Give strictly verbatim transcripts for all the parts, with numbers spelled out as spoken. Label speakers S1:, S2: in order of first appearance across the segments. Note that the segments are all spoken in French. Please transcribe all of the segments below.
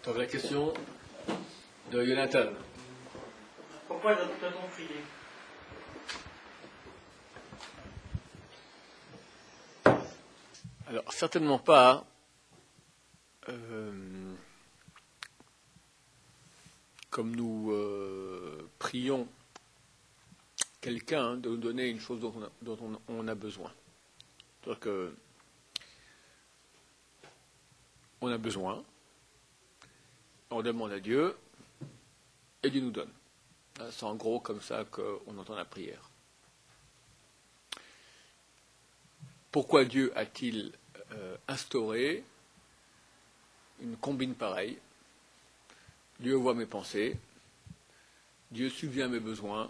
S1: Donc la question de Jonathan.
S2: Pourquoi doit-on prier?
S1: Alors, certainement pas euh, comme nous euh, prions quelqu'un de nous donner une chose dont on a, dont on, on a besoin. C'est-à-dire que on a besoin, on demande à Dieu, et Dieu nous donne. C'est en gros comme ça qu'on entend la prière. Pourquoi Dieu a-t-il euh, instauré une combine pareille? Dieu voit mes pensées, Dieu subvient à mes besoins,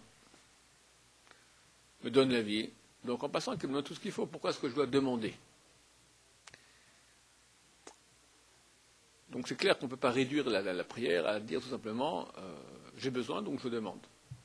S1: me donne la vie. Donc en passant qu'il me donne tout ce qu'il faut, pourquoi est-ce que je dois demander? Donc c'est clair qu'on ne peut pas réduire la, la, la prière à dire tout simplement euh, j'ai besoin donc je demande.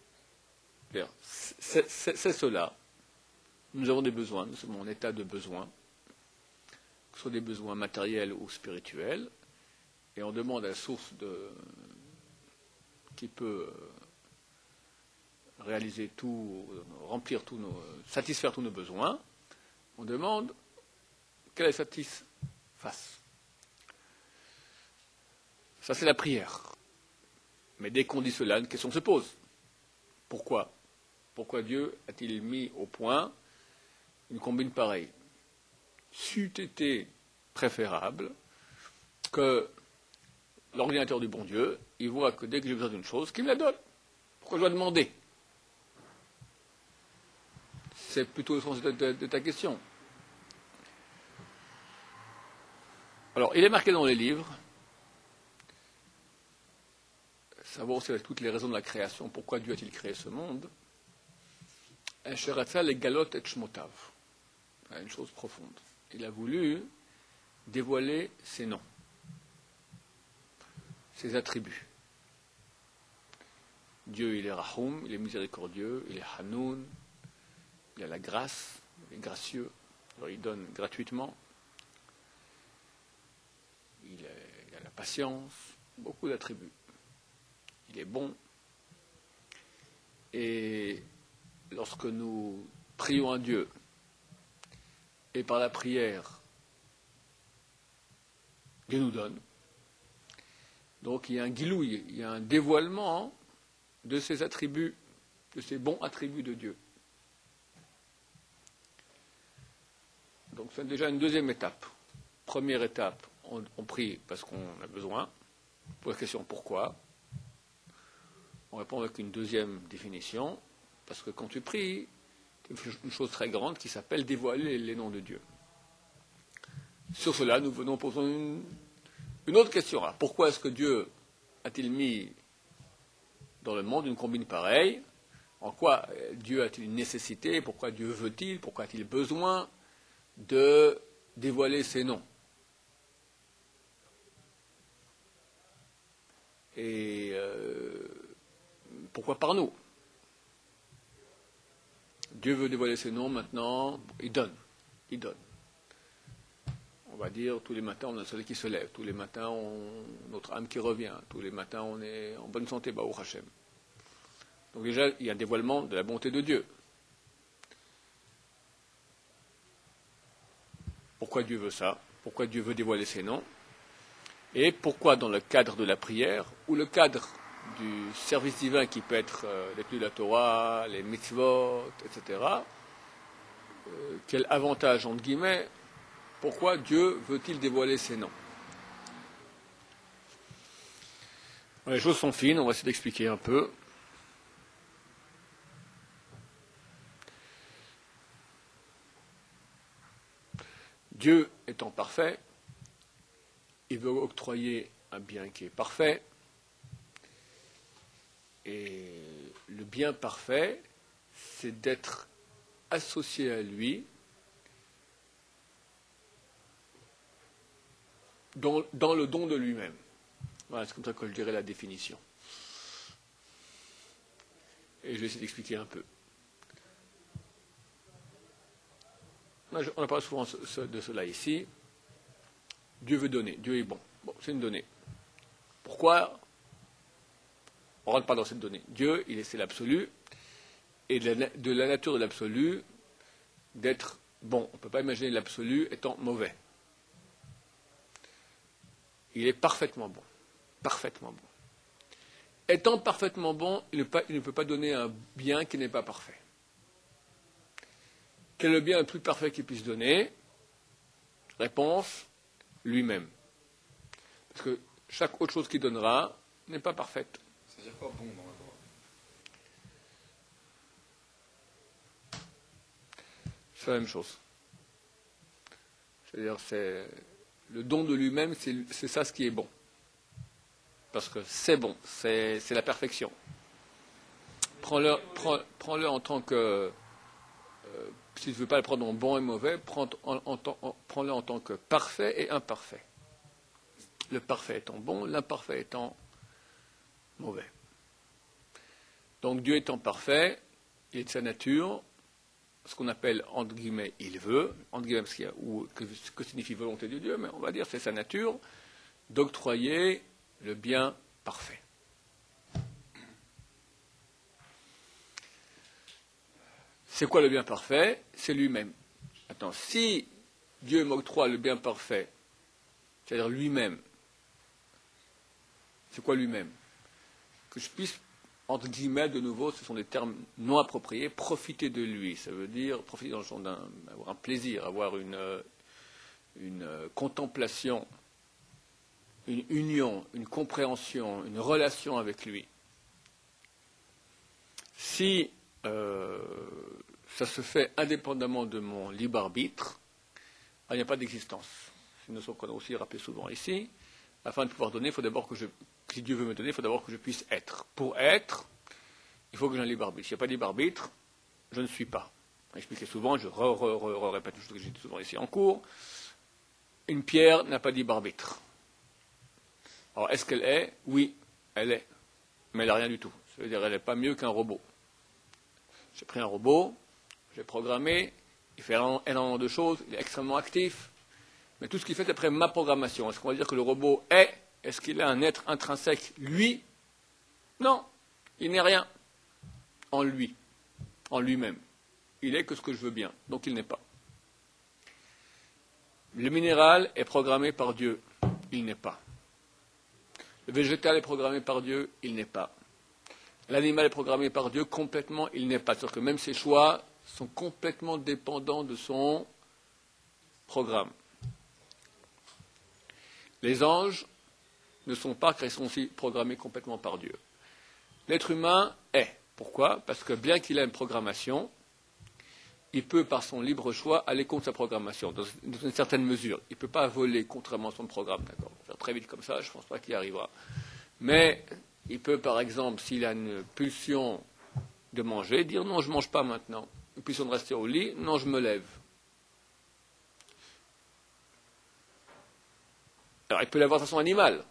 S1: C'est, c'est, c'est cela. Nous avons des besoins, nous sommes en état de besoin, que ce soit des besoins matériels ou spirituels, et on demande à la source de, qui peut réaliser tout, remplir tous nos, satisfaire tous nos besoins, on demande qu'elle satisfasse. Ça, c'est la prière. Mais dès qu'on dit cela, une question se pose. Pourquoi? Pourquoi Dieu a-t-il mis au point une combine pareille? C'eût été préférable que l'ordinateur du bon Dieu, il voit que dès que j'ai besoin d'une chose, qu'il me la donne. Pourquoi je dois demander? C'est plutôt le sens de, de, de ta question. Alors, il est marqué dans les livres, savoir aussi avec toutes les raisons de la création, pourquoi Dieu a-t-il créé ce monde, une chose profonde. Il a voulu dévoiler ses noms, ses attributs. Dieu, il est Rahoum, il est miséricordieux, il est Hanoun, il a la grâce, il est gracieux, alors il donne gratuitement, il, est, il a la patience, beaucoup d'attributs. Il est bon. Et lorsque nous prions à Dieu, et par la prière, Dieu nous donne. Donc il y a un guilouille, il y a un dévoilement de ces attributs, de ces bons attributs de Dieu. Donc c'est déjà une deuxième étape. Première étape, on, on prie parce qu'on a besoin. Pour la question pourquoi, on répond avec une deuxième définition, parce que quand tu pries, tu fais une chose très grande qui s'appelle dévoiler les noms de Dieu. Sur cela, nous venons poser une, une autre question. Alors, pourquoi est-ce que Dieu a-t-il mis dans le monde une combine pareille? En quoi Dieu a-t-il une nécessité? Pourquoi Dieu veut-il? Pourquoi a-t-il besoin de dévoiler ses noms? Et euh, pourquoi par nous? Dieu veut dévoiler ses noms maintenant, il donne, il donne. On va dire, tous les matins, on a le soleil qui se lève, tous les matins, on, notre âme qui revient, tous les matins, on est en bonne santé, Baruch Hashem. Donc déjà, il y a un dévoilement de la bonté de Dieu. Pourquoi Dieu veut ça? Pourquoi Dieu veut dévoiler ses noms? Et pourquoi dans le cadre de la prière, ou le cadre du service divin qui peut être euh, l'étude de la Torah, les mitzvot, et cetera, euh, quel avantage, entre guillemets, pourquoi Dieu veut-il dévoiler ses noms? Les choses sont fines, on va essayer d'expliquer un peu. Dieu étant parfait, il veut octroyer un bien qui est parfait, et le bien parfait, c'est d'être associé à lui dans, dans le don de lui-même. Voilà, c'est comme ça que je dirais la définition. Et je vais essayer d'expliquer un peu. On parle souvent de cela ici. Dieu veut donner, Dieu est bon. Bon, c'est une donnée. Pourquoi? On ne rentre pas dans cette donnée. Dieu, il est, c'est l'absolu, et de la, de la nature de l'absolu d'être bon. On ne peut pas imaginer l'absolu étant mauvais. Il est parfaitement bon. Parfaitement bon. Étant parfaitement bon, il ne, pas, il ne peut pas donner un bien qui n'est pas parfait. Quel est le bien le plus parfait qu'il puisse donner? Réponse, lui-même. Parce que chaque autre chose qu'il donnera n'est pas parfaite.
S3: C'est-à-dire quoi bon dans la Torah?
S1: C'est la même chose. C'est-à-dire, c'est le don de lui-même, c'est, c'est ça ce qui est bon. Parce que c'est bon, c'est, c'est la perfection. Prends-le, prends, prends-le en tant que... Euh, si tu ne veux pas le prendre en bon et mauvais, prends, en, en, en, prends-le en tant que parfait et imparfait. Le parfait étant bon, l'imparfait étant mauvais. Donc Dieu étant parfait, il est de sa nature, ce qu'on appelle, entre guillemets, il veut, entre guillemets, ce qu'il y a, ou que, que signifie volonté de Dieu, mais on va dire c'est sa nature, d'octroyer le bien parfait. C'est quoi le bien parfait? C'est lui-même. Maintenant, si Dieu m'octroie le bien parfait, c'est-à-dire lui-même, c'est quoi lui-même? Que je puisse, entre guillemets, de nouveau, ce sont des termes non appropriés, profiter de lui. Ça veut dire profiter dans le sens d'un, avoir un plaisir, avoir une, une contemplation, une union, une compréhension, une relation avec lui. Si euh, ça se fait indépendamment de mon libre arbitre, il n'y a pas d'existence. C'est une notion qu'on a aussi rappelée souvent ici. Afin de pouvoir donner, il faut d'abord que je, si Dieu veut me donner, il faut d'abord que je puisse être. Pour être, il faut que j'ai un libre arbitre. S'il n'y a pas de libre arbitre, je ne suis pas. J'ai expliqué souvent, je re, re, re, re, répète tout ce que j'ai dit souvent ici en cours. Une pierre n'a pas de libre arbitre. Alors, est-ce qu'elle est? Oui, elle est. Mais elle n'a rien du tout. Ça veut dire qu'elle n'est pas mieux qu'un robot. J'ai pris un robot, j'ai programmé, il fait énormément de choses, il est extrêmement actif. Mais tout ce qu'il fait, c'est après ma programmation. Est-ce qu'on va dire que le robot est? Est-ce qu'il a un être intrinsèque, lui? Non, il n'est rien en lui, en lui-même. Il est que ce que je veux bien, donc il n'est pas. Le minéral est programmé par Dieu, il n'est pas. Le végétal est programmé par Dieu, il n'est pas. L'animal est programmé par Dieu, complètement, il n'est pas. C'est-à-dire que même ses choix sont complètement dépendants de son programme. Les anges ne sont pas, car ils sont aussi programmés complètement par Dieu. L'être humain est. Pourquoi? Parce que bien qu'il ait une programmation, il peut, par son libre choix, aller contre sa programmation, dans une certaine mesure. Il ne peut pas voler contrairement à son programme, d'accord? Faire très vite comme ça, je ne pense pas qu'il y arrivera. Mais il peut, par exemple, s'il a une pulsion de manger, dire non, je ne mange pas maintenant. Une pulsion de rester au lit, non, je me lève. Alors, il peut l'avoir de façon animale.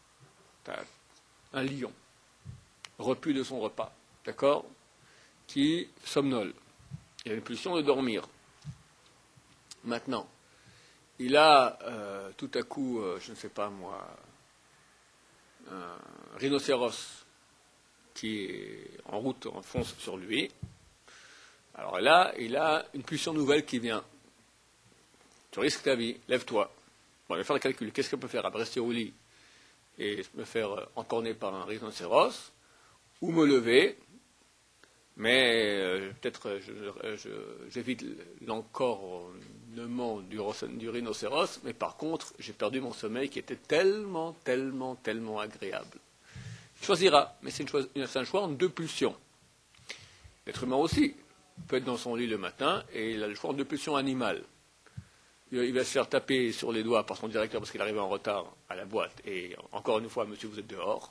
S1: Un lion, repu de son repas, d'accord, qui somnole. Il a une pulsion de dormir. Maintenant, il a euh, tout à coup, euh, je ne sais pas moi, un rhinocéros qui est en route, en fonce sur lui. Alors là, il a une pulsion nouvelle qui vient. Tu risques ta vie, lève-toi. Bon, je vais faire le calcul. Qu'est-ce qu'on peut faire? Rester au lit et me faire encorner par un rhinocéros, ou me lever, mais euh, peut-être je, je, je, j'évite l'encornement du, du rhinocéros, mais par contre, j'ai perdu mon sommeil qui était tellement, tellement, tellement agréable. Il choisira, mais c'est, une choix, c'est un choix en deux pulsions. L'être humain aussi peut être dans son lit le matin et il a le choix en deux pulsions animales. Il va se faire taper sur les doigts par son directeur parce qu'il arrive en retard à la boîte et encore une fois, monsieur, vous êtes dehors.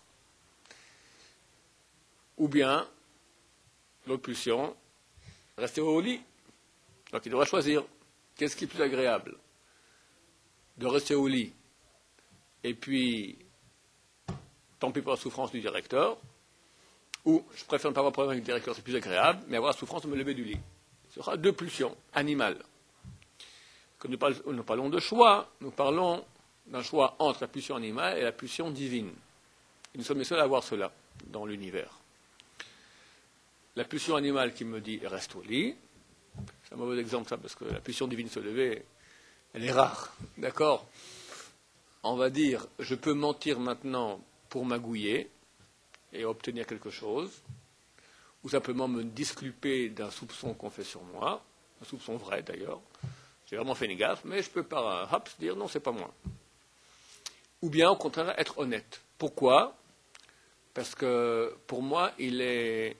S1: Ou bien, l'autre pulsion, rester au lit. Donc il devra choisir. Qu'est-ce qui est plus agréable? De rester au lit et puis, tant pis pour la souffrance du directeur, ou je préfère ne pas avoir de problème avec le directeur, c'est plus agréable, mais avoir la souffrance de me lever du lit. Ce sera deux pulsions animales. Quand nous parlons, nous parlons de choix, nous parlons d'un choix entre la pulsion animale et la pulsion divine. Et nous sommes les seuls à avoir cela dans l'univers. La pulsion animale qui me dit « reste au lit », c'est un mauvais exemple ça, parce que la pulsion divine se lever, elle est rare, d'accord? On va dire « je peux mentir maintenant pour magouiller et obtenir quelque chose », ou simplement me disculper d'un soupçon qu'on fait sur moi, un soupçon vrai d'ailleurs. J'ai vraiment fait une gaffe, mais je peux par un haps dire « non, c'est pas moi ». Ou bien, au contraire, être honnête. Pourquoi? Parce que, pour moi, il est...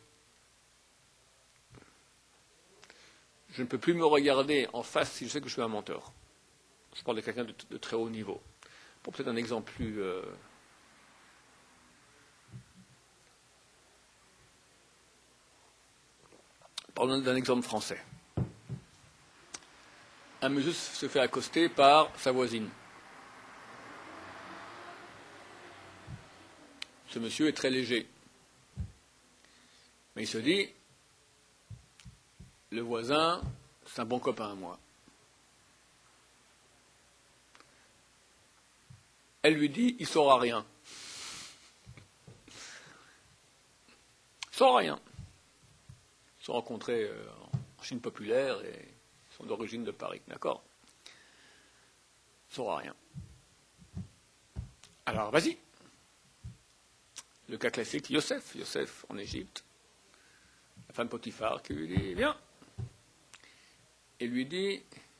S1: Je ne peux plus me regarder en face si je sais que je suis un menteur. Je parle de quelqu'un de, de très haut niveau. Pour peut-être un exemple plus... Euh... Parlons d'un exemple français. Un monsieur se fait accoster par sa voisine. Ce monsieur est très léger. Mais il se dit, le voisin, c'est un bon copain à moi. Elle lui dit, il ne saura rien. Il ne saura rien. Ils se sont rencontrés euh, en Chine populaire et ils sont d'origine de Paris, d'accord? Il ne saura rien. Alors, vas-y. Le cas classique, Yosef, Yosef en Égypte, la femme Potiphar qui lui dit, viens. Et lui dit,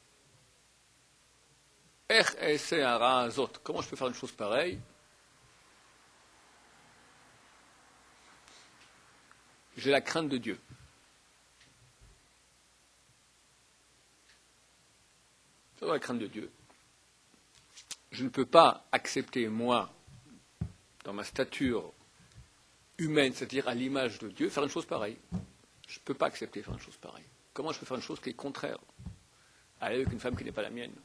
S1: comment je peux faire une chose pareille? J'ai la crainte de Dieu. J'ai la crainte de Dieu. Je ne peux pas accepter, moi, dans ma stature humaine, c'est-à-dire à l'image de Dieu, faire une chose pareille. Je ne peux pas accepter faire une chose pareille. Comment je peux faire une chose qui est contraire à aller avec une femme qui n'est pas la mienne?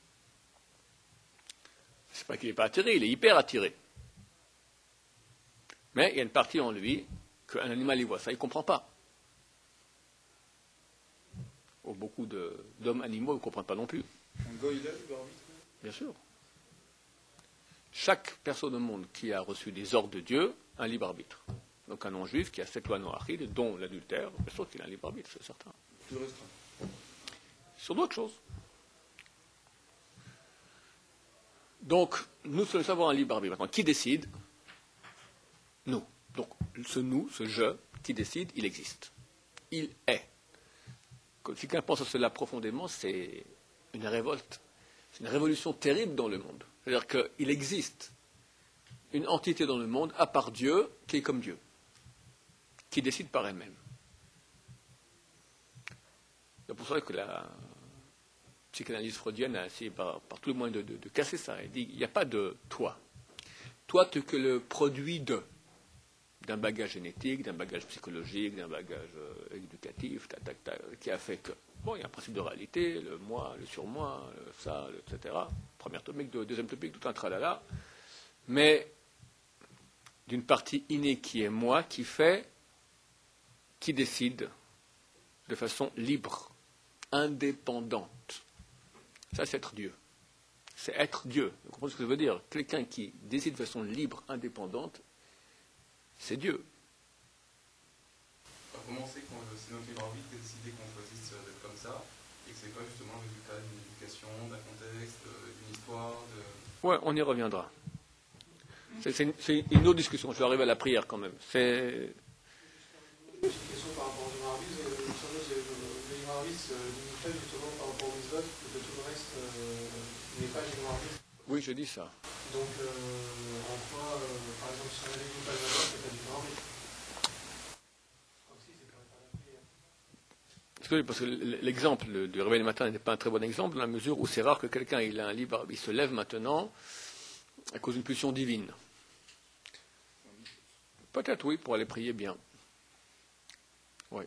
S1: C'est pas qu'il n'est pas attiré, il est hyper attiré. Mais il y a une partie en lui qu'un animal y voit ça, il ne comprend pas. Ou beaucoup de, d'hommes animaux ne comprennent pas non plus.
S3: Un goy là, libre arbitre?
S1: Bien sûr. Chaque personne au monde qui a reçu des ordres de Dieu a un libre arbitre. Donc un non-juif qui a sept lois noachides, dont l'adultère, bien sûr qu'il a un libre arbitre, c'est certain.
S3: Plus restreint.
S1: Sur d'autres choses. Donc, nous sommes avoir un libre arbitre. Maintenant, qui décide? Nous. Donc, ce nous, ce je, qui décide, il existe. Il est. Quand si quelqu'un pense à cela profondément, c'est une révolte. C'est une révolution terrible dans le monde. C'est-à-dire qu'il existe une entité dans le monde, à part Dieu, qui est comme Dieu, qui décide par elle-même. C'est pour ça que la psychanalyse freudienne a essayé par, par tous les moyens de, de, de casser ça. Elle dit il n'y a pas de toi. Toi, tu n'es que le produit de, d'un bagage génétique, d'un bagage psychologique, d'un bagage euh, éducatif, ta, ta, ta, qui a fait que, bon, il y a un principe de réalité, le moi, le surmoi, le ça, le, et cetera. Première topique, deuxième topique, tout un tralala. Mais d'une partie innée qui est moi, qui fait, qui décide de façon libre, indépendante. Ça, c'est être Dieu. C'est être Dieu. Vous comprenez ce que ça veut dire? Quelqu'un qui décide de façon libre, indépendante, c'est Dieu.
S3: Alors, comment c'est qu'on c'est notre libre arbitre de décider qu'on choisisse d'être comme ça, et que c'est pas justement le résultat d'une éducation, d'un contexte, d'une histoire de...
S1: Ouais, on y reviendra. C'est, c'est, une, c'est une autre discussion. Je vais arriver à la prière quand même. C'est...
S2: Une question par rapport au libre arbitre. Le libre arbitre limite pas justement par rapport au mitzvot, que tout le reste euh, n'est pas libre arbitre.
S1: Oui, je dis ça.
S2: Donc, euh, en quoi, euh, par exemple, si on avait dit pas le matin, c'est pas libre arbitre. Donc, si, c'est quand même pas la prière.
S1: Parce que, parce que l'exemple du réveil du matin n'est pas un très bon exemple, dans la mesure où c'est rare que quelqu'un il a un libre arbitre. Il se lève maintenant à cause d'une pulsion divine. Peut-être, oui, pour aller prier bien. Oui.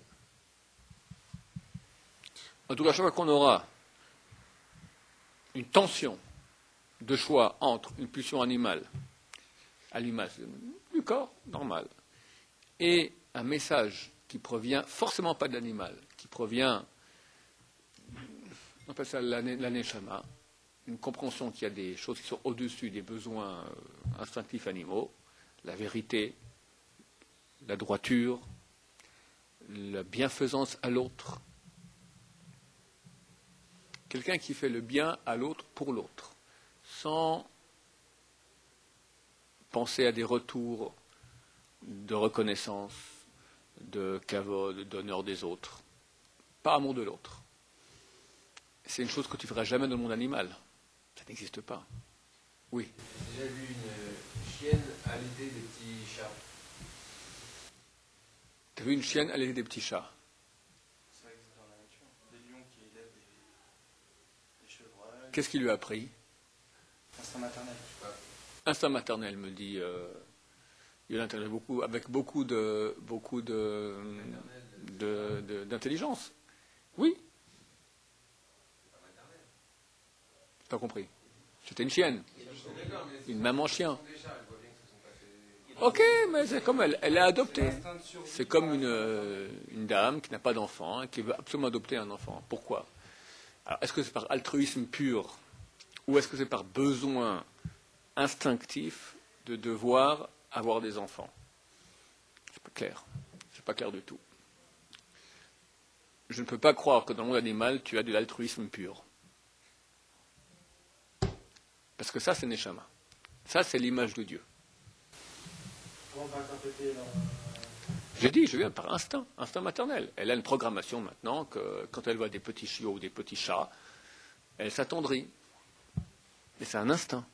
S1: En tout cas, chaque fois qu'on aura une tension de choix entre une pulsion animale, à l'image du corps, normal, et un message qui provient forcément pas de l'animal, qui provient, on appelle ça l'aneshama, une compréhension qu'il y a des choses qui sont au-dessus des besoins instinctifs animaux, la vérité, la droiture, la bienfaisance à l'autre. Quelqu'un qui fait le bien à l'autre pour l'autre, sans penser à des retours de reconnaissance, de kavod, d'honneur des autres. Pas amour de l'autre. C'est une chose que tu ne feras jamais dans le monde animal. Ça n'existe pas. Oui.
S4: J'ai déjà vu une chienne allaiter des petits chats.
S1: Tu as vu une chienne allaiter des petits chats?
S4: Ça existe dans la nature. Des lions qui élèvent des, des chevreuils.
S1: Qu'est-ce qui lui a appris?
S4: Instinct maternel.
S1: Instinct maternel, me dit euh, Yolande, beaucoup, avec beaucoup de beaucoup de, de, de, d'intelligence. Oui. Pas compris. C'était une chienne. Une maman chien. Ok, mais c'est comme elle. Elle l'a adopté. C'est comme une, une dame qui n'a pas d'enfant, hein, qui veut absolument adopter un enfant. Pourquoi? Alors, est-ce que c'est par altruisme pur ou est-ce que c'est par besoin instinctif de devoir avoir des enfants? C'est pas clair. C'est pas clair du tout. Je ne peux pas croire que dans le monde animal, tu as de l'altruisme pur. Parce que ça, c'est Neshama. Ça, c'est l'image de Dieu.
S2: Comment on va interpréter la...
S1: J'ai dit, je viens par instinct, instinct maternel. Elle a une programmation maintenant que quand elle voit des petits chiots ou des petits chats, elle s'attendrit. Et c'est un instinct.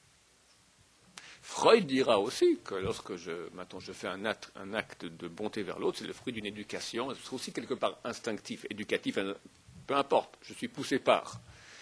S1: Freud dira aussi que lorsque je, maintenant je fais un acte, un acte de bonté vers l'autre, c'est le fruit d'une éducation, c'est aussi quelque part instinctif, éducatif, peu importe, je suis poussé par.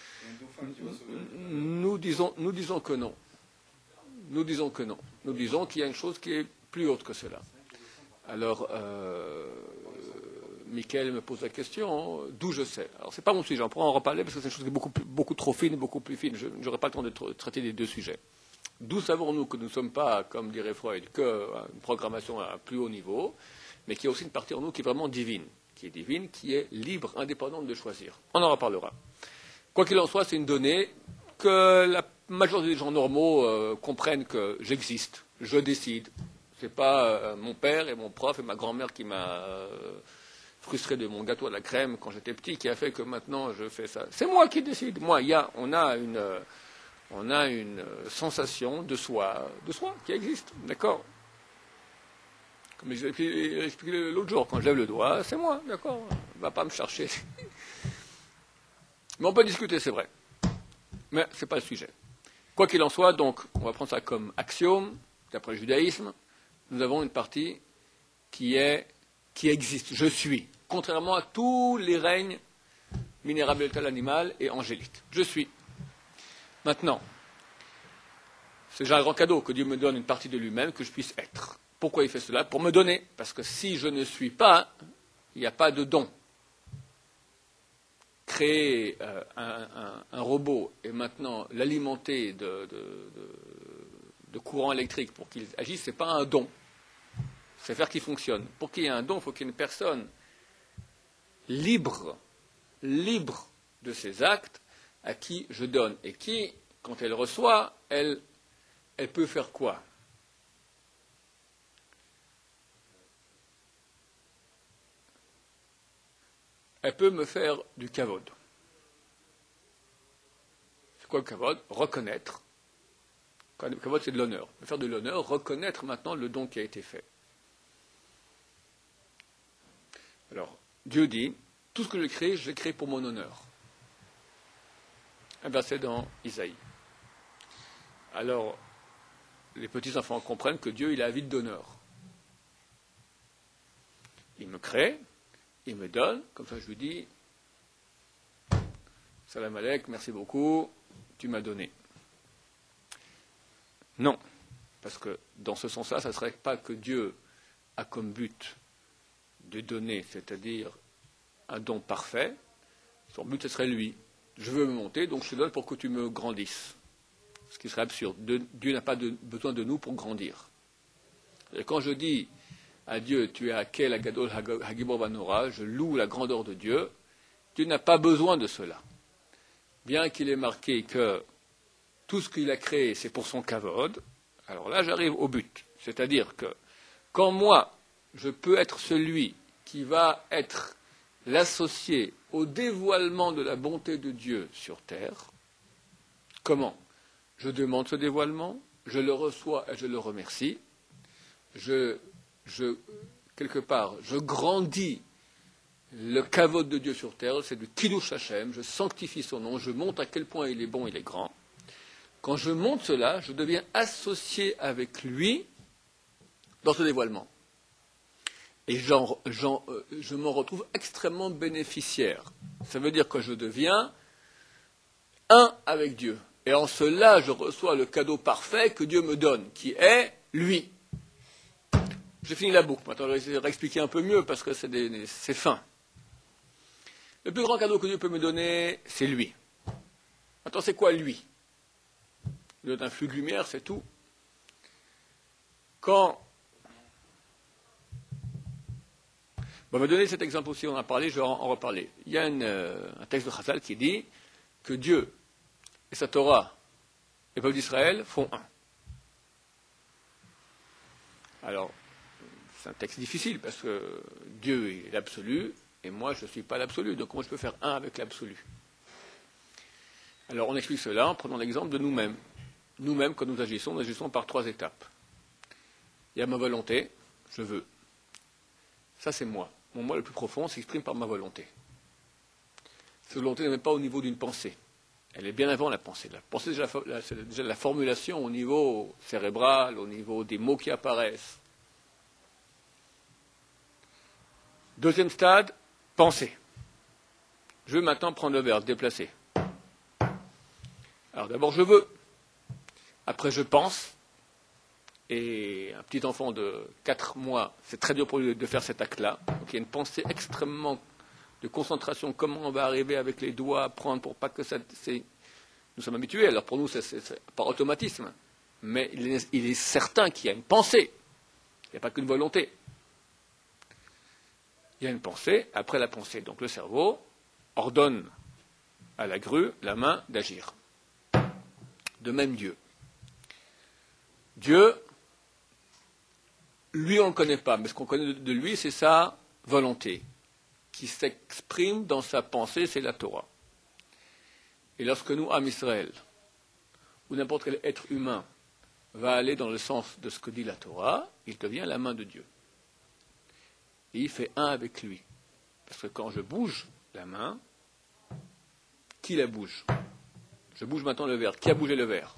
S1: Nous disons, nous disons que non. Nous disons que non. Nous disons qu'il y a une chose qui est plus haute que cela. Alors, euh, Michael me pose la question, d'où je sais. Alors, ce n'est pas mon sujet, on pourra en reparler parce que c'est une chose qui est beaucoup, plus, beaucoup trop fine, beaucoup plus fine. Je n'aurai pas le temps de tra- traiter les deux sujets. D'où savons-nous que nous ne sommes pas, comme dirait Freud, qu'une programmation à un plus haut niveau, mais qu'il y a aussi une partie en nous qui est vraiment divine, qui est divine, qui est libre, indépendante de choisir. On en reparlera. Quoi qu'il en soit, c'est une donnée que la majorité des gens normaux euh, comprennent que j'existe, je décide. Ce n'est pas euh, mon père et mon prof et ma grand-mère qui m'a euh, frustré de mon gâteau à la crème quand j'étais petit qui a fait que maintenant je fais ça. C'est moi qui décide. Moi, il y a, on a une, euh, on a une euh, sensation de soi, de soi qui existe, d'accord? Comme je l'ai expliqué l'autre jour, quand je lève le doigt, c'est moi, d'accord? On ne va pas me chercher. Mais on peut discuter, c'est vrai. Mais ce n'est pas le sujet. Quoi qu'il en soit, donc, on va prendre ça comme axiome, d'après le judaïsme, nous avons une partie qui est, qui existe, je suis, contrairement à tous les règnes minérables, animal et angélique. Je suis. Maintenant, c'est déjà un grand cadeau que Dieu me donne une partie de lui-même, que je puisse être. Pourquoi il fait cela? Pour me donner. Parce que si je ne suis pas, il n'y a pas de don. Créer euh, un, un, un robot et maintenant l'alimenter de, de, de, de courant électrique pour qu'il agisse, ce n'est pas un don. C'est faire qu'il fonctionne. Pour qu'il y ait un don, il faut qu'il y ait une personne libre, libre de ses actes à qui je donne. Et qui, quand elle reçoit, elle, elle peut faire quoi? Elle peut me faire du kavod. C'est quoi le kavod? Reconnaître. Le kavod, c'est de l'honneur. Me faire de l'honneur, reconnaître maintenant le don qui a été fait. Alors, Dieu dit, tout ce que je crée, je l'ai créé pour mon honneur. Un verset dans Isaïe. Alors, les petits-enfants comprennent que Dieu, il a avide d'honneur. Il me crée, il me donne, comme ça je lui dis, salam alek, merci beaucoup, tu m'as donné. Non, parce que dans ce sens-là, ça ne serait pas que Dieu a comme but de donner, c'est-à-dire un don parfait. Son but, ce serait lui. Je veux me monter, donc je te donne pour que tu me grandisses. Ce qui serait absurde. De, Dieu n'a pas de, besoin de nous pour grandir. Et quand je dis à Dieu, tu es Hakel, Hagadol, Hagibor Banora, je loue la grandeur de Dieu, Dieu n'a pas besoin de cela. Bien qu'il ait marqué que tout ce qu'il a créé, c'est pour son kavod, Alors là, j'arrive au but. C'est-à-dire que quand moi, je peux être celui qui va être l'associé au dévoilement de la bonté de Dieu sur terre, comment? Je demande ce dévoilement, je le reçois et je le remercie. Je, je, quelque part, je grandis le kavod de Dieu sur terre, c'est du kiddush Hashem, je sanctifie son nom, je montre à quel point il est bon, il est grand. Quand je montre cela, je deviens associé avec lui dans ce dévoilement. Et j'en, j'en, euh, je m'en retrouve extrêmement bénéficiaire. Ça veut dire que je deviens un avec Dieu. Et en cela, je reçois le cadeau parfait que Dieu me donne, qui est lui. J'ai fini la boucle. Maintenant, je vais essayer de réexpliquer un peu mieux parce que c'est, des, c'est fin. Le plus grand cadeau que Dieu peut me donner, c'est lui. Maintenant, c'est quoi lui? Il donne un flux de lumière, c'est tout. Quand... Bon, on va donner cet exemple aussi, on en a parlé, je vais en, en reparler. Il y a une, euh, un texte de Chazal qui dit que Dieu et sa Torah et le peuple d'Israël font un. Alors, c'est un texte difficile parce que Dieu est l'absolu et moi je ne suis pas l'absolu. Donc comment je peux faire un avec l'absolu? Alors on explique cela en prenant l'exemple de nous-mêmes. Nous-mêmes, quand nous agissons, nous agissons par trois étapes. Il y a ma volonté, je veux. Ça c'est moi. Mon moi le plus profond s'exprime par ma volonté. Cette volonté n'est même pas au niveau d'une pensée. Elle est bien avant la pensée. La pensée, c'est déjà, c'est déjà la formulation au niveau cérébral, au niveau des mots qui apparaissent. Deuxième stade, pensée. Je veux maintenant prendre le verbe, déplacer. Alors d'abord, je veux. Après, je pense. Et un petit enfant de quatre mois, c'est très dur pour lui de faire cet acte-là. Donc il y a une pensée extrêmement de concentration. Comment on va arriver avec les doigts à prendre pour pas que ça... C'est... Nous sommes habitués, alors pour nous, c'est, c'est, c'est par automatisme. Mais il est, il est certain qu'il y a une pensée. Il n'y a pas qu'une volonté. Il y a une pensée, après la pensée. Donc le cerveau ordonne à la grue, la main, d'agir. De même Dieu. Dieu, lui, on ne le connaît pas, mais ce qu'on connaît de lui, c'est sa volonté, qui s'exprime dans sa pensée, c'est la Torah. Et lorsque nous, Am Israël, ou n'importe quel être humain, va aller dans le sens de ce que dit la Torah, il devient la main de Dieu. Et il fait un avec lui. Parce que quand je bouge la main, qui la bouge? Je bouge maintenant le verre. Qui a bougé le verre?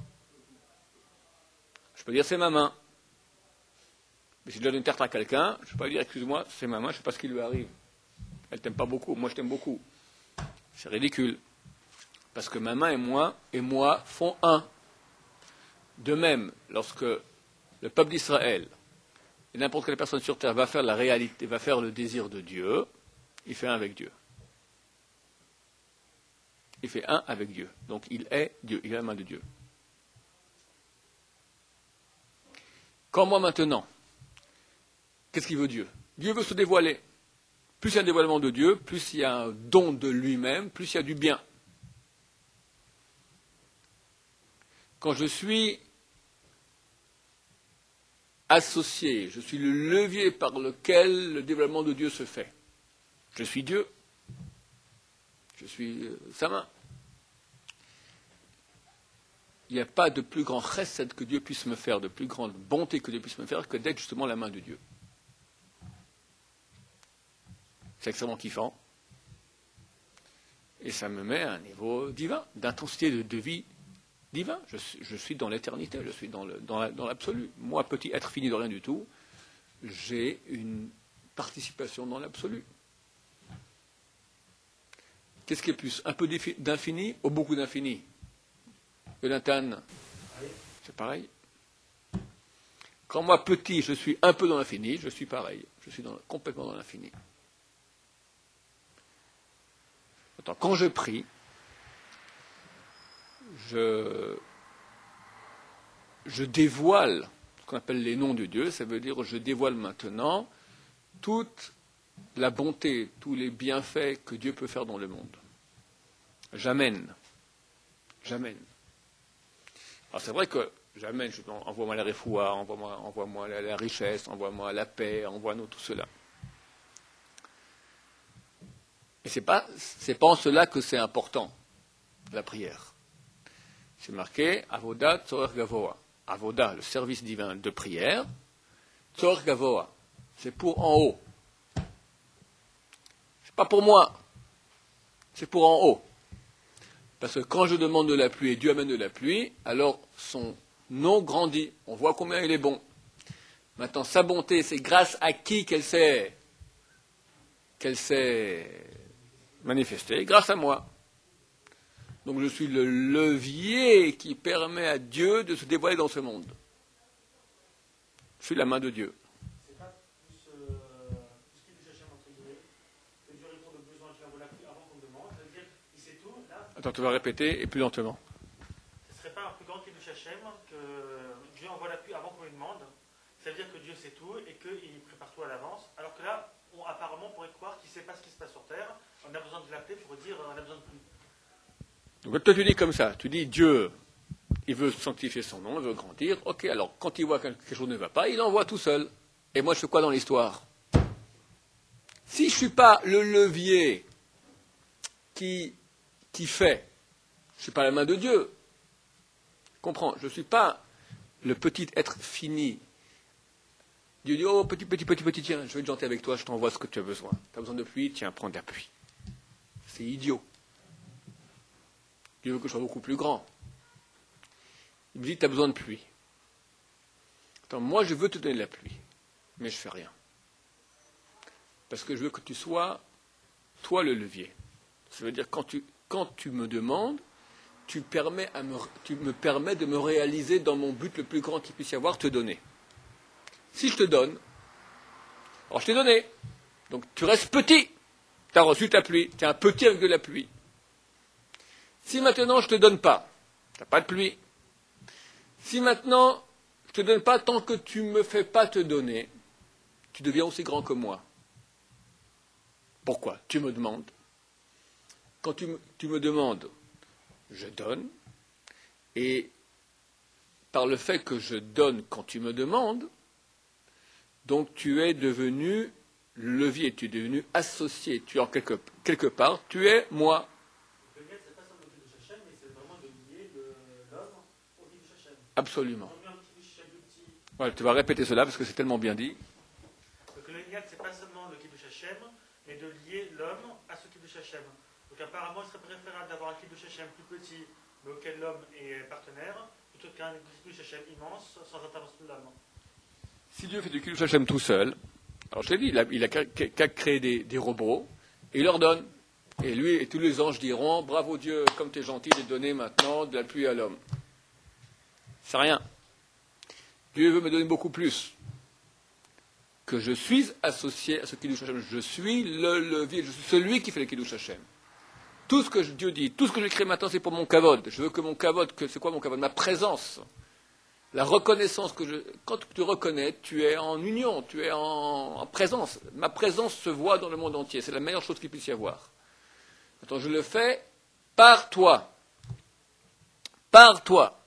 S1: Je peux dire c'est ma main. Mais si je donne une tarte à quelqu'un, je ne peux pas dire excuse-moi, c'est ma main, je ne sais pas ce qui lui arrive. Elle ne t'aime pas beaucoup, moi je t'aime beaucoup. C'est ridicule. Parce que ma main et moi, et moi font un. De même, lorsque le peuple d'Israël et n'importe quelle personne sur terre va faire la réalité, va faire le désir de Dieu, il fait un avec Dieu. Il fait un avec Dieu. Donc il est Dieu, il est la main de Dieu. Quand moi maintenant, qu'est-ce qu'il veut Dieu? Dieu veut se dévoiler. Plus il y a un dévoilement de Dieu, plus il y a un don de lui-même, plus il y a du bien. Quand je suis associé, je suis le levier par lequel le développement de Dieu se fait. Je suis Dieu. Je suis euh, sa main. Il n'y a pas de plus grand chesed que Dieu puisse me faire, de plus grande bonté que Dieu puisse me faire, que d'être justement la main de Dieu. C'est extrêmement kiffant. Et ça me met à un niveau divin, d'intensité de, de vie divin. Je, je suis dans l'éternité, je suis dans, le, dans, la, dans l'absolu. Moi, petit être fini de rien du tout, j'ai une participation dans l'absolu. Qu'est-ce qui est plus? Un peu d'infini ou beaucoup d'infini? Jonathan, c'est pareil. Quand moi, petit, je suis un peu dans l'infini, je suis pareil. Je suis dans, complètement dans l'infini. Attends, quand je prie, je, je dévoile ce qu'on appelle les noms de Dieu. Ça veut dire je dévoile maintenant toute la bonté, tous les bienfaits que Dieu peut faire dans le monde. J'amène. J'amène. Alors c'est vrai que j'amène, je, envoie-moi la réfoua, envoie-moi, envoie-moi la, la richesse, envoie-moi la paix, envoie-nous tout cela. Et c'est pas, c'est pas en cela que c'est important, la prière. C'est marqué Avoda Tzorech Gavoa. Avoda, le service divin de prière. Tzorech Gavoa, c'est pour en haut. C'est pas pour moi, c'est pour en haut. Parce que quand je demande de la pluie et Dieu amène de la pluie, alors son nom grandit. On voit combien il est bon. Maintenant, sa bonté, c'est grâce à qui qu'elle s'est, qu'elle s'est manifestée? Grâce à moi. Donc je suis le levier qui permet à Dieu de se dévoiler dans ce monde. Je suis la main de Dieu.
S5: C'est pas plus euh, ce qui nous cherche entre guillemets, que Dieu répond aux besoins qui envoie la pluie avant qu'on demande. Ça veut dire qu'il sait tout, là.
S1: Attends, tu vas répéter et plus lentement.
S5: Ce ne serait pas un plus grand qu'il nous cherche que Dieu envoie la pluie avant qu'on lui demande. Ça veut dire que Dieu sait tout et qu'il prépare tout à l'avance. Alors que là, on, apparemment, on pourrait croire qu'il ne sait pas ce qui se passe sur Terre. On a besoin de l'appeler pour dire on a besoin de pluie.
S1: Donc toi tu dis comme ça, tu dis Dieu, il veut sanctifier son nom, il veut grandir. Ok, alors quand il voit que quelque chose ne va pas, il envoie tout seul. Et moi je fais quoi dans l'histoire? Si je ne suis pas le levier qui, qui fait, je ne suis pas la main de Dieu. Comprends, je ne suis pas le petit être fini. Dieu dit, oh petit, petit, petit, petit, tiens, je vais être gentil avec toi, je t'envoie ce que tu as besoin. Tu as besoin de pluie, tiens, prends de la pluie. C'est idiot. Dieu veut que je sois beaucoup plus grand. Il me dit, tu as besoin de pluie. Attends, moi je veux te donner de la pluie, mais je ne fais rien. Parce que je veux que tu sois, toi, le levier. Ça veut dire, quand tu, quand tu me demandes, tu, permets à me, tu me permets de me réaliser dans mon but le plus grand qu'il puisse y avoir, te donner. Si je te donne, alors je t'ai donné, donc tu restes petit. Tu as reçu ta pluie, tu es un petit avec de la pluie. Si maintenant je ne te donne pas, tu n'as pas de pluie. Si maintenant je ne te donne pas tant que tu ne me fais pas te donner, tu deviens aussi grand que moi. Pourquoi? Tu me demandes. Quand tu me, tu me demandes, je donne. Et par le fait que je donne quand tu me demandes, donc tu es devenu levier, tu es devenu associé. Tu es en quelque, quelque part, tu es moi. Absolument. Ouais, tu vas répéter cela parce que c'est tellement bien dit.
S5: Donc le niat, c'est pas seulement le Kiddush Hashem, mais de lier l'homme à ce Kiddush Hashem. Donc apparemment, il serait préférable d'avoir un Kiddush Hashem plus petit, mais auquel l'homme est partenaire, plutôt qu'un Kiddush Hashem immense, sans intervention de l'homme.
S1: Si Dieu fait du Kiddush Hashem tout seul, alors je t'ai dit, il a, il a qu'à créer des, des robots, et il leur donne. Et lui et tous les anges diront, bravo Dieu, comme tu es gentil de donner maintenant de la pluie à l'homme. C'est rien. Dieu veut me donner beaucoup plus. Que je suis associé à ce Kiddush Hashem. Je suis le levier, je suis celui qui fait le Kiddush Hashem. Tout ce que Dieu dit, tout ce que j'écris maintenant, c'est pour mon kavod. Je veux que mon kavod, que, c'est quoi mon kavod? Ma présence. La reconnaissance que je... Quand tu reconnais, tu es en union, tu es en, en présence. Ma présence se voit dans le monde entier. C'est la meilleure chose qu'il puisse y avoir. Maintenant, je le fais par toi. Par toi.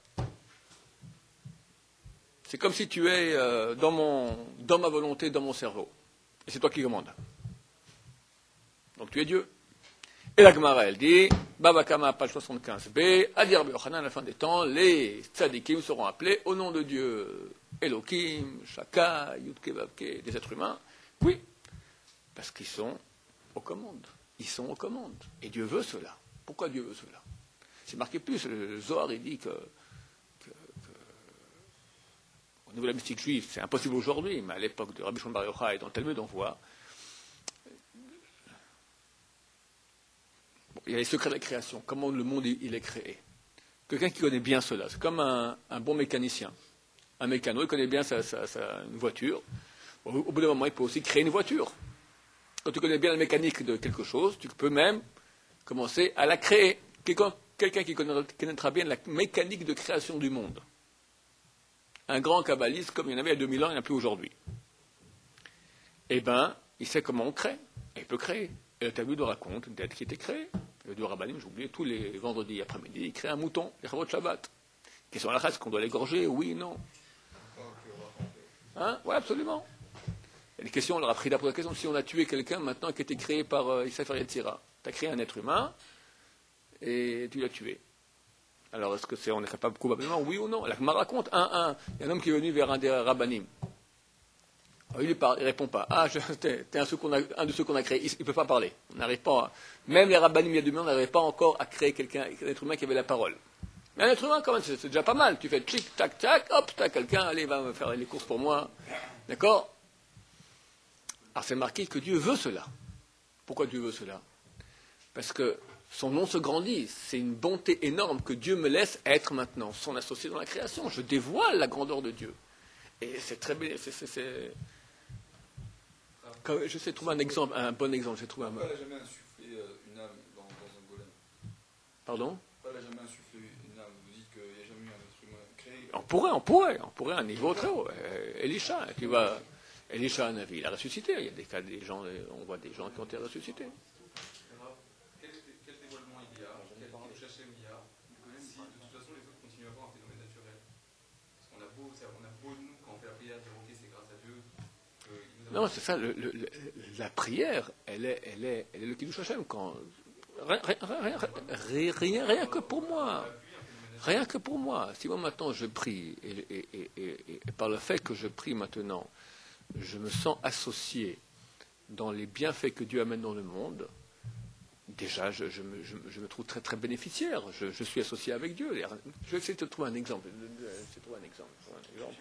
S1: C'est comme si tu es euh, dans, mon, dans ma volonté, dans mon cerveau. Et c'est toi qui commandes. Donc tu es Dieu. Et la Gemara, elle dit, Baba Kama, page soixante-quinze b, Adir Be'ochanan, à la fin des temps, les tzadikim seront appelés au nom de Dieu. Elohim, Shaka, Yudke, Vavke, des êtres humains. Oui, parce qu'ils sont aux commandes. Ils sont aux commandes. Et Dieu veut cela. Pourquoi Dieu veut cela? C'est marqué plus. Le Zohar, il dit que au niveau de la mystique juive, c'est impossible aujourd'hui, mais à l'époque de Rabbi Shimon Bar Yochai et dans le Talmud, on voit. Bon, il y a les secrets de la création, comment le monde il est créé. Quelqu'un qui connaît bien cela, c'est comme un, un bon mécanicien. Un mécano, il connaît bien sa, sa, sa une voiture. Au, au bout d'un moment, il peut aussi créer une voiture. Quand tu connais bien la mécanique de quelque chose, tu peux même commencer à la créer. Quelqu'un, quelqu'un qui connaîtra bien la mécanique de création du monde. Un grand kabbaliste, comme il y en avait il y a deux mille ans, il n'y en a plus aujourd'hui. Eh bien, il sait comment on crée. Et il peut créer. Et le Talmud raconte une dette qui était créée. Le du Rabbanim, j'ai oublié, tous les vendredis après-midi, il crée un mouton, les Chavot Shabbat. Question à la race, est-ce qu'on doit l'égorger? Oui, non. Hein? Oui, absolument. Il y a des questions, on leur a pris la question, si on a tué quelqu'un maintenant qui a été créé par euh, Issa Yetzira. Tu as créé un être humain et tu l'as tué. Alors, est-ce que c'est, on est capable probablement, oui ou non? La Gemara raconte, un, un, il y a un homme qui est venu vers un des rabbanim. Alors, il ne répond pas. Ah, je, t'es, t'es un, a, un de ceux qu'on a créé. Il ne peut pas parler. On n'arrive pas à, même les rabbanim, il y a du monde, on n'arrive pas encore à créer quelqu'un, un être humain qui avait la parole. Mais un être humain, quand même, c'est, c'est déjà pas mal. Tu fais tchic, tac, tac, hop, t'as quelqu'un, allez, va me faire les courses pour moi. D'accord? Alors, c'est marqué que Dieu veut cela. Pourquoi Dieu veut cela? Parce que son nom se grandit. C'est une bonté énorme que Dieu me laisse être maintenant son associé dans la création. Je dévoile la grandeur de Dieu. Et c'est très bien. C'est, c'est, c'est... Quand, je sais trouver un exemple, un bon exemple. J'ai trouvé un...
S6: Pourquoi elle n'a jamais insufflé une âme dans, dans un golem?
S1: Pardon?
S6: Pourquoi elle n'a jamais insufflé une âme? Vous dites qu'il n'y a jamais eu un être humain créé.
S1: On pourrait, on pourrait, on pourrait à un niveau très haut. Euh, Elisha, tu vois, Elisha a un avis, il a ressuscité. Il y a des cas, des gens, on voit des gens qui ont été ressuscités. Non, c'est ça, le, le, la prière, elle est, elle est, elle est le Kiddush Hashem. Quand, rien, rien, rien, rien, rien que pour moi. Rien que pour moi. Si moi maintenant je prie, et, et, et, et, et par le fait que je prie maintenant, je me sens associé dans les bienfaits que Dieu amène dans le monde, déjà je, je, me, je, je me trouve très très bénéficiaire. Je, je suis associé avec Dieu. Je vais essayer de trouver un exemple. Je vais essayer de trouver un exemple. Un exemple.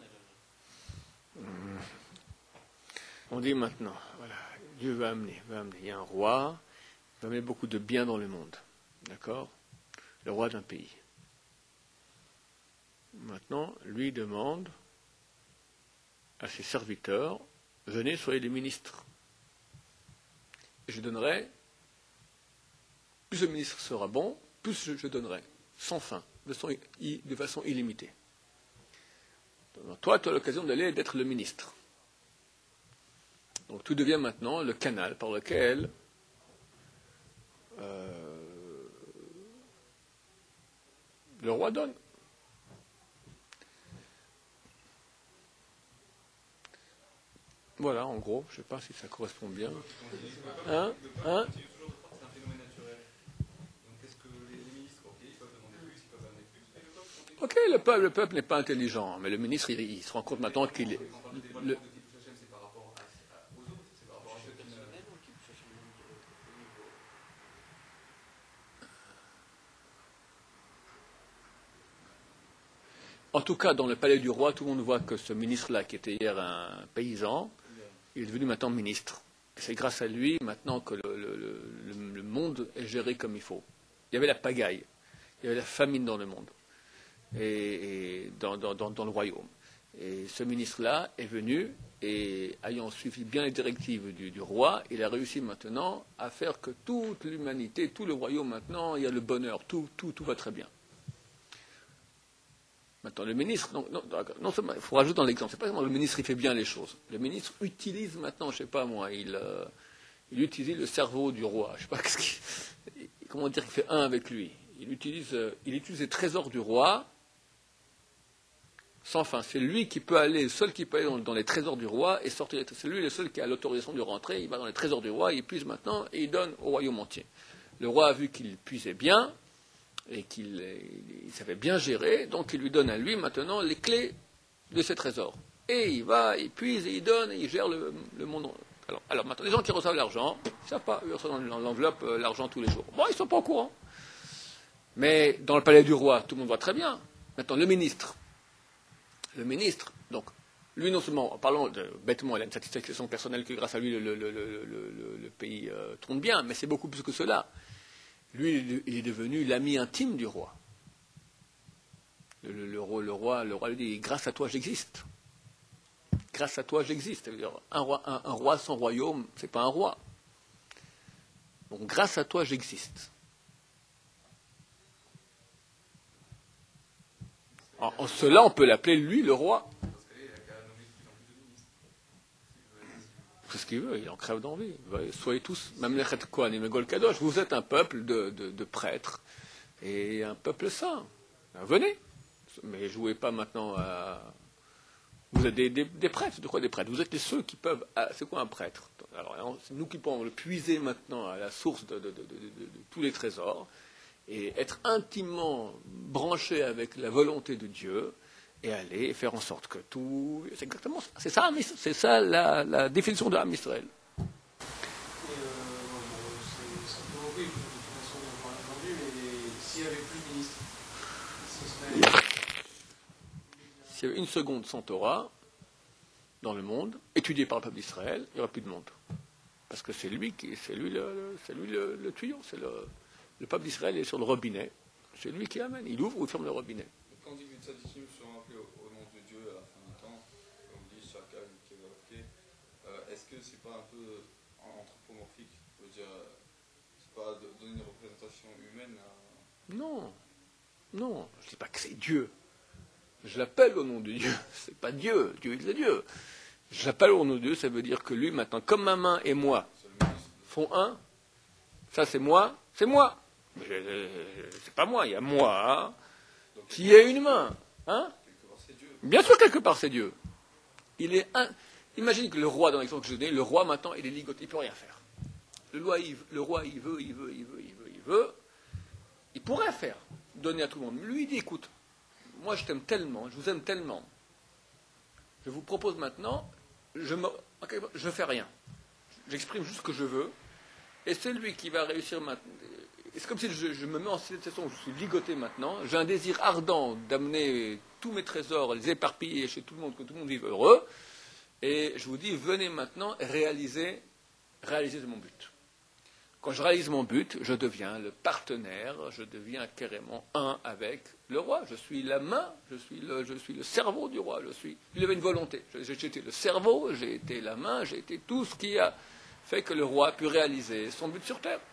S1: Hum. On dit maintenant, voilà, Dieu va amener, va amener. Il y a un roi, il va amener beaucoup de biens dans le monde. D'accord? Le roi d'un pays. Maintenant, lui demande à ses serviteurs, venez, soyez des ministres. Et je donnerai, plus le ministre sera bon, plus je, je donnerai, sans fin, de façon, de façon illimitée. Donc, toi, tu as l'occasion d'aller d'être le ministre. Donc tout devient maintenant le canal par lequel euh, le roi donne. Voilà, en gros, je ne sais pas si ça correspond bien. Hein? Hein? Ok, le peuple, le peuple n'est pas intelligent, mais le ministre, il, il se rend compte maintenant qu'il est... Le, En tout cas, dans le palais du roi, tout le monde voit que ce ministre-là, qui était hier un paysan, il est devenu maintenant ministre. C'est grâce à lui, maintenant, que le, le, le, le monde est géré comme il faut. Il y avait la pagaille, il y avait la famine dans le monde, et, et dans, dans, dans, dans le royaume. Et ce ministre-là est venu, et ayant suivi bien les directives du, du roi, il a réussi maintenant à faire que toute l'humanité, tout le royaume maintenant, il y a le bonheur, tout, tout, tout va très bien. Maintenant, le ministre, non, non, non seulement, il faut rajouter dans l'exemple, c'est pas seulement le ministre, il fait bien les choses. Le ministre utilise maintenant, je sais pas moi, il, euh, il utilise le cerveau du roi. Je sais pas qu'est-ce qu'il, comment dire, qu'il fait un avec lui. Il utilise, euh, il utilise les trésors du roi sans fin. C'est lui qui peut aller, le seul qui peut aller dans, dans les trésors du roi et sortir. C'est lui le seul qui a l'autorisation de rentrer. Il va dans les trésors du roi, il puise maintenant et il donne au royaume entier. Le roi a vu qu'il puisait bien et qu'il il, il savait bien gérer, donc il lui donne à lui maintenant les clés de ses trésors. Et il va, il puise et il donne et il gère le, le monde. Alors, alors maintenant, les gens qui reçoivent l'argent, ils ne savent pas, ils reçoivent dans l'enveloppe euh, l'argent tous les jours. Bon, ils ne sont pas au courant. Mais dans le palais du roi, tout le monde voit très bien. Maintenant, le ministre, le ministre, donc, lui non seulement, en parlant de, bêtement, il a une satisfaction personnelle que grâce à lui, le, le, le, le, le, le pays euh, tourne bien, mais c'est beaucoup plus que cela. Lui, il est devenu l'ami intime du roi. Le, le, le, roi, le, roi, le roi lui dit, grâce à toi, j'existe. Grâce à toi, j'existe. Un roi, un, un roi sans royaume, c'est pas un roi. Donc, grâce à toi, j'existe. En, en cela, on peut l'appeler, lui, le roi. C'est ce qu'il veut, il en crève d'envie. Soyez tous, même les Chet Kohanim et Megol Kadosh, vous êtes un peuple de, de, de prêtres et un peuple saint. Ben, venez, Mais jouez pas maintenant à... Vous êtes des, des, des prêtres, de quoi des prêtres? Vous êtes les ceux qui peuvent... Ah, c'est quoi un prêtre? Alors, c'est nous qui pouvons le puiser maintenant à la source de, de, de, de, de, de tous les trésors et être intimement branché avec la volonté de Dieu et aller et faire en sorte que tout... C'est exactement ça. C'est ça, c'est ça la, la définition de Am Israël.
S2: Et euh, bon, c'est simplement oui, de toute façon, on en parle aujourd'hui, mais s'il n'y avait plus de ministres, ce serait...
S1: S'il y avait une seconde sans Torah dans le monde, étudiée par le peuple d'Israël, il n'y aurait plus de monde. Parce que c'est lui qui, c'est lui le, c'est lui le, le tuyau, c'est le, le peuple d'Israël est sur le robinet, c'est lui qui amène, il ouvre ou il ferme le robinet.
S6: Quand on dit que les tzadikim seront appelés au, au nom de Dieu à la fin du temps, comme dit chacun qui est évoqué, euh, est-ce que c'est pas un peu anthropomorphique? Je veux dire, c'est pas de donner une représentation humaine à...
S1: Non, non, je ne dis pas que c'est Dieu. Je l'appelle au nom de Dieu. C'est pas Dieu. Dieu, il est Dieu. Je l'appelle au nom de Dieu, ça veut dire que lui, maintenant, comme ma main et moi font un, ça c'est moi, c'est moi. Mais c'est pas moi, il y a moi hein, qui est une main. Hein? Bien sûr, quelque part, c'est Dieu. Il est un... Imagine que le roi, dans l'exemple que je donne, le roi, maintenant, il est ligoté, il ne peut rien faire. Le roi, il, le roi, il veut, il veut, il veut, il veut, il veut. Il pourrait faire, donner à tout le monde. Mais lui, il dit, écoute, moi, je t'aime tellement, je vous aime tellement. Je vous propose maintenant, je ne je fais rien. J'exprime juste ce que je veux. Et c'est lui qui va réussir maintenant. C'est comme si je, je me mets en situation où je suis ligoté maintenant. J'ai un désir ardent d'amener tous mes trésors, les éparpiller chez tout le monde, que tout le monde vive heureux. Et je vous dis, venez maintenant réaliser, réaliser mon but. Quand je réalise mon but, je deviens le partenaire, je deviens carrément un avec le roi. Je suis la main, je suis le, je suis le cerveau du roi. Je suis, il avait une volonté. J'ai été le cerveau, j'ai été la main, j'ai été tout ce qui a fait que le roi a pu réaliser son but sur terre.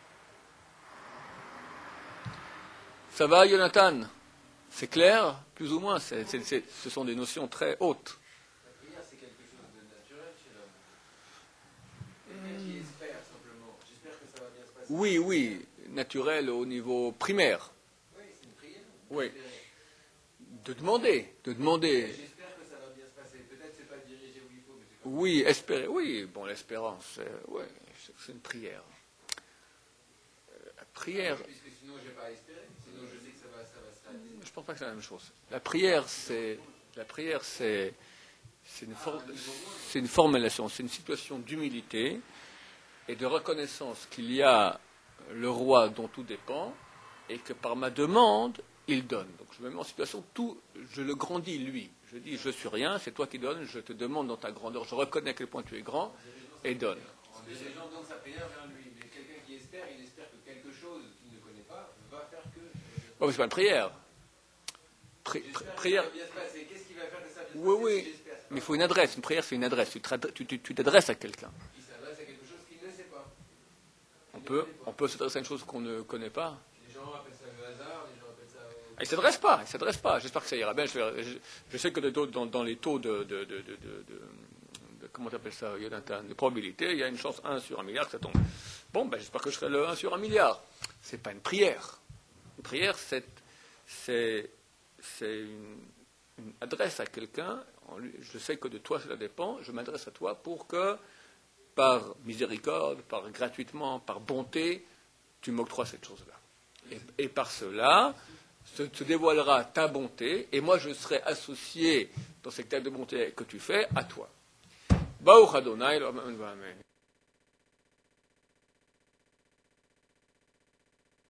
S1: Ça va, Jonathan? C'est clair? Plus ou moins, c'est, c'est, c'est, ce sont des notions très hautes.
S7: La prière, c'est quelque chose de naturel chez l'homme. Quelqu'un qui espère simplement. J'espère que ça va bien se passer.
S1: Oui, oui, naturel au niveau primaire.
S7: Oui, c'est une prière.
S1: Oui. De demander, de demander.
S7: J'espère que ça va bien se passer. Peut-être c'est pas dirigé où il faut, mais c'est comme
S1: Oui, espérer. Oui, bon, l'espérance, c'est, ouais, c'est une prière. Euh, la prière.
S7: Puisque sinon, j'ai pas à espérer. Sinon, je sais que ça va, ça va se réaliser.
S1: Je pense pas que c'est la même chose. La prière, c'est, la prière, c'est, c'est une, for- c'est une formulation, c'est une situation d'humilité et de reconnaissance qu'il y a le roi dont tout dépend et que par ma demande, il donne. Donc je me mets en situation, tout, je le grandis lui. Je dis, je suis rien, c'est toi qui donnes, je te demande dans ta grandeur, je reconnais à quel point tu es grand et donne.
S7: En dirigeant donc sa prière vers lui. Mais quelqu'un qui espère, il espère que quelque chose qu'il ne connaît pas va faire que...
S1: Bon, mais c'est pas une prière. Pri- pri-
S7: J'espère
S1: prière.
S7: que ça va bien se passer. Qu'est-ce qui va faire que ça va bien se
S1: Oui,
S7: passer
S1: oui.
S7: si j'espère?
S1: Mais il faut une adresse. Une prière, c'est une adresse. Tu, te- tu, tu- tu t'adresses à quelqu'un.
S7: Il s'adresse à quelque chose qu'il ne sait pas.
S1: On peut, on peut s'adresser à une chose qu'on ne connaît pas.
S7: Les gens appellent ça le hasard, les gens appellent ça...
S1: Il ne s'adresse pas, il ne s'adresse pas. J'espère que ça ira bien. Je, vais- je- je sais que dans, dans- dans les taux de, de, de, de, de- de- de- comment tu appelles ça, Jonathan, de probabilité, il y a une chance un sur un milliard que ça tombe. Bon, ben, j'espère que je serai le un sur un milliard. Ce n'est pas une prière. Une prière, c'est, c'est, c'est une, une adresse à quelqu'un. En lui- Je sais que de toi cela dépend. Je m'adresse à toi pour que, par miséricorde, par gratuitement, par bonté, tu m'octroies cette chose-là. Et, et par cela, se, se dévoilera ta bonté, et moi je serai associé dans cet acte de bonté que tu fais à toi. Baruch Adonai, Amen.